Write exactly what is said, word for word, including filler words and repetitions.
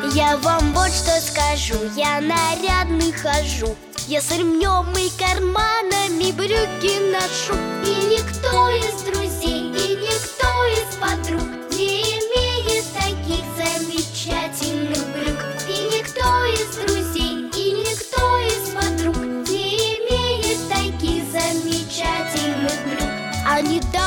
Я вам вот что скажу, я нарядный хожу, я с ремнем и карманами брюки ношу. И никто из друзей, и никто из подруг не имеет таких замечательных брюк. И никто из друзей, и никто из подруг не имеет таких замечательных брюк. Они